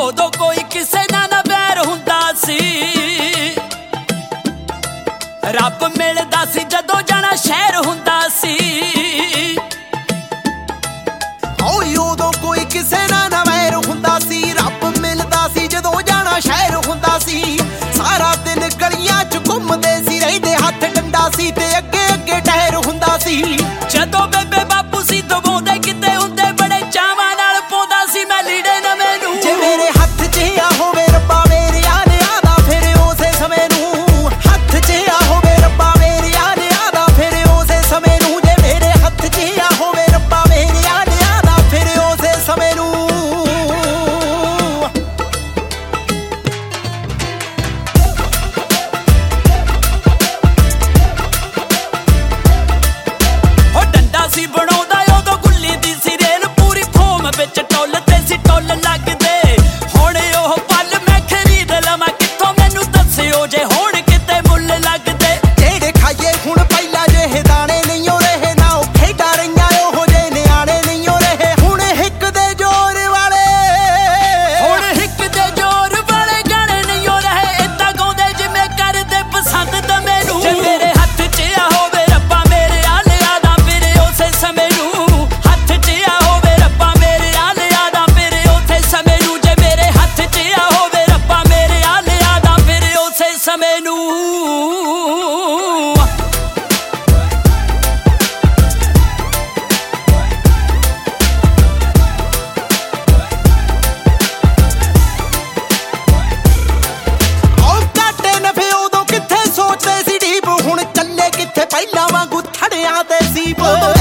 ਉਦੋਂ ਕੋਈ ਕਿਸੇ ਨਾਲ ਨਾ ਵੈਰ ਹੁੰਦਾ ਸੀ। ਰੱਬ ਮਿਲਦਾ ਸੀ ਜਦੋਂ ਜਾਣਾ ਸ਼ਹਿਰ ਹੁੰਦਾ ਸੀ। ਉਦੋਂ ਕੋਈ ਕਿਸੇ ਨਾਲ ਨਾ ਵੈਰ ਹੁੰਦਾ ਸੀ। ਰੱਬ ਮਿਲਦਾ ਸੀ ਜਦੋਂ ਜਾਣਾ ਸ਼ਹਿਰ ਹੁੰਦਾ ਸੀ। ਸਾਰਾ ਦਿਨ ਗਲੀਆਂ 'ਚ ਘੁੰਮਦੇ ਸੀ, ਰਹਿੰਦੇ ਹੱਥ ਡੰਡਾ ਸੀ ਤੇ ਅੱਗੇ ਅੱਗੇ ਟਾਇਰ ਹੁੰਦਾ ਸੀ। ਜਦੋਂ ਬੇਬੇ ਬਾਪੂ ਸੀ ਦਬਾਉਂਦੇ ਕਿਤੇ ਹੁੰਦੇ ਬੜੇ ਚਾਵਾਂ ਨਾਲ ਪਾਉਂਦਾ ਸੀ ਮੈਂ ਲੀੜੇ ਨਵੇਂ ਨੂੰ। ਜੇ ਮੇਰੇ ਹੱਥ 'ਚ ਆ ਹੋਵੇ ਰੱਬਾ ਮੇਰੇ ਆਲਿਆਂ ਦਾ ਫਿਰ ਉਸੇ ਸਮੇਂ ਨੂੰ। ਹੱਥ 'ਚ ਆ ਹੋਵੇ ਰੱਬਾ ਮੇਰੇ ਆਲਿਆਂ ਦਾ ਫਿਰ ਉਸੇ ਸਮੇਂ ਨੂੰ। ਜੇ ਮੇਰੇ ਹੱਥ 'ਚ ਆ ਹੋਵੇ ਰੱਬਾ ਮੇਰੇ ਆਲਿਆਂ ਦਾ ਫਿਰ ਉਸੇ ਸਮੇਂ ਨੂੰ। ਉਹ ਡੰਡਾ ਸੀ ਬਣਾਉਂਦਾ ਉਦੋਂ ਗੁੱਲੀ ਦੀ ਸੀ ਰੇਲ ਪੂਰੀ ਫੋਮ ਵਿੱਚ ਟੁੱਲਦੇ ਸੀ ਟੁੱਲ ਲੱਗਦੇ। ਹੁਣ ਉਹ ਪਲ ਮੈਂ ਖਰੀਦ ਲਵਾਂ ਕਿੱਥੋਂ ਮੈਨੂੰ ਦੱਸਿਓ ਜੇ ਹੁਣ ਕਿਤੇ ਮੁੱਲ ਲੱਗਦੇ। ਜਿਹੜੇ ਖਾਈਏ ਹੁਣ ਪਹਿਲਾਂ ਜਿਹੇ ਦਾਣੇ ਨਹੀਂ ਓ ਰਹੇ ਨਾ ਉਹ ਖੇਡਾਂ ਰਹੀਆਂ ਉਹੋ ਜਿਹੇ ਨਿਆਣੇ ਨਹੀਂ ਓ ਰਹੇ। ਹੁਣ ਹਿੱਕ ਦੇ ਜ਼ੋਰ ਵਾਲੇ ਗਾਣੇ ਨਹੀਂ ਓ ਰਹੇ। ਏਦਾਂ ਗਾਉਂਦੇ ਜਿਵੇਂ ਕਰਦੇ ਪਸੰਦ ਤਾਂ ਮੈਨੂੰ। ਜੇ ਮੇਰੇ ਹੱਥ 'ਚ ਆ ਹੋਵੇ ਰੱਬਾ ਮੇਰੇ ਆਲਿਆਂ ਦਾ ਫਿਰ ਉਸੇ ਸਮੇਂ ਨੂੰ। ਹੱਥ 'ਚ ਆ ਹੋਵੇ ਰੱਬਾ ਮੇਰੇ ਆਲਿਆਂ ਦਾ ਫਿਰ ਉਸੇ ਸਮੇਂ ਨੂੰ। ਜੇ ਮੇਰੇ ਹੱਥ 'ਚ ਆ ਹੋਵੇ ਰੱਬਾ ਮੇਰੇ ਆਲਿਆਂ ਦਾ ਫਿਰ ਉਸੇ ਸਮੇਂ ਨੂੰ। ਘਾਟੇ ਨਫੇ ਉਦੋਂ ਕਿੱਥੇ ਸੋਚਦੇ ਸੀ ਡੀਪ। ਹੁਣ ਚੱਲੇ ਕਿੱਥੇ ਪਹਿਲਾਂ ਵਾਂਗੂ ਥੜਿਆਂ ਤੇ ਸੀਪ।